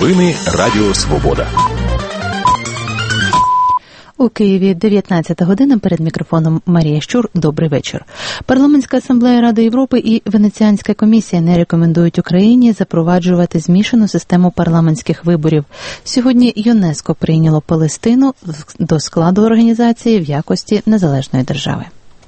Новини Радіо Свобода. У Києві 19 година, перед мікрофоном Марія Щур. Добрий вечір. Парламентська асамблея Ради Європи і Венеціанська комісія не рекомендують Україні запроваджувати змішану систему парламентських виборів. Сьогодні ЮНЕСКО прийняло Палестину до складу організації в якості незалежної держави.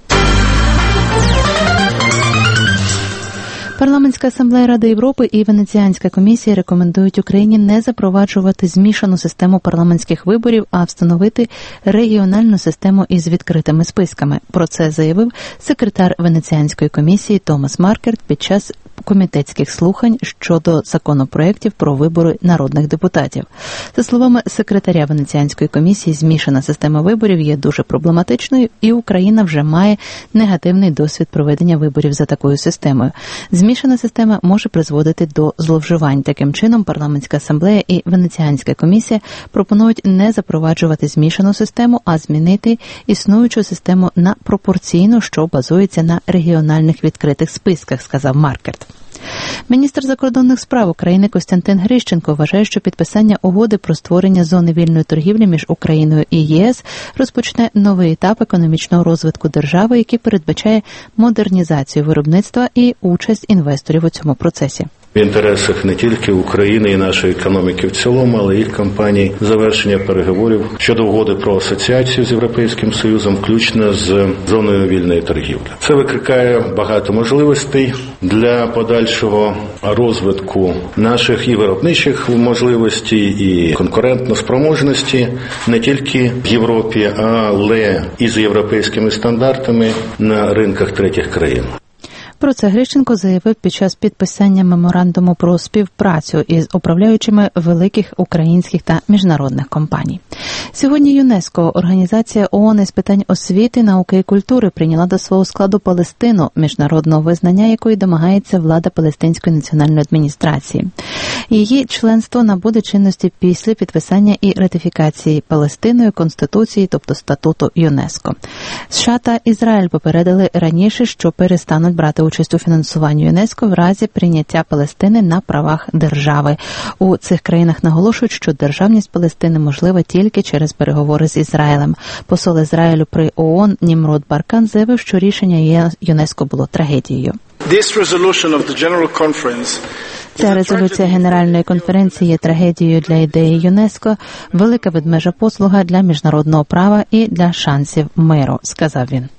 Парламентська асамблея Ради Європи і Венеціанська комісія рекомендують Україні не запроваджувати змішану систему парламентських виборів, а встановити регіональну систему із відкритими списками. Про це заявив секретар Венеціанської комісії Томас Маркерт під час комітетських слухань щодо законопроєктів про вибори народних депутатів. За словами секретаря Венеціанської комісії, змішана система виборів є дуже проблематичною, і Україна вже має негативний досвід проведення виборів за такою системою. Змішана система може призводити до зловживань. Таким чином, Парламентська асамблея і Венеціанська комісія пропонують не запроваджувати змішану систему, а змінити існуючу систему на пропорційну, що базується на регіональних відкритих списках, сказав Маркерт. Міністр закордонних справ України Костянтин Грищенко вважає, що підписання угоди про створення зони вільної торгівлі між Україною і ЄС розпочне новий етап економічного розвитку держави, який передбачає модернізацію виробництва і участь інвесторів у цьому процесі. В інтересах не тільки України і нашої економіки в цілому, але й їх компаній завершення переговорів щодо угоди про асоціацію з Європейським Союзом, включно з зоною вільної торгівлі. Це викликає багато можливостей для подальшого розвитку наших і виробничих можливостей, і конкурентноспроможності не тільки в Європі, але і з європейськими стандартами на ринках третіх країн. Про це Грищенко заявив під час підписання меморандуму про співпрацю із управляючими великих українських та міжнародних компаній. Сьогодні ЮНЕСКО, Організація ООН із питань освіти, науки і культури, прийняла до свого складу Палестину, міжнародного визнання якої домагається влада Палестинської національної адміністрації. Її членство набуде чинності після підписання і ратифікації Палестиною Конституції, тобто статуту ЮНЕСКО. США та Ізраїль попередили раніше, що перестануть брати участь у фінансуванні ЮНЕСКО в разі прийняття Палестини на правах держави. У цих країнах наголошують, що державність Палестини можлива тільки через переговори з Ізраїлем. Посол Ізраїлю при ООН Німрод Баркан заявив, що рішення ЮНЕСКО було трагедією. Ця резолюція Генеральної конференції є трагедією для ідеї ЮНЕСКО, велика ведмежа послуга для міжнародного права і для шансів миру, сказав він.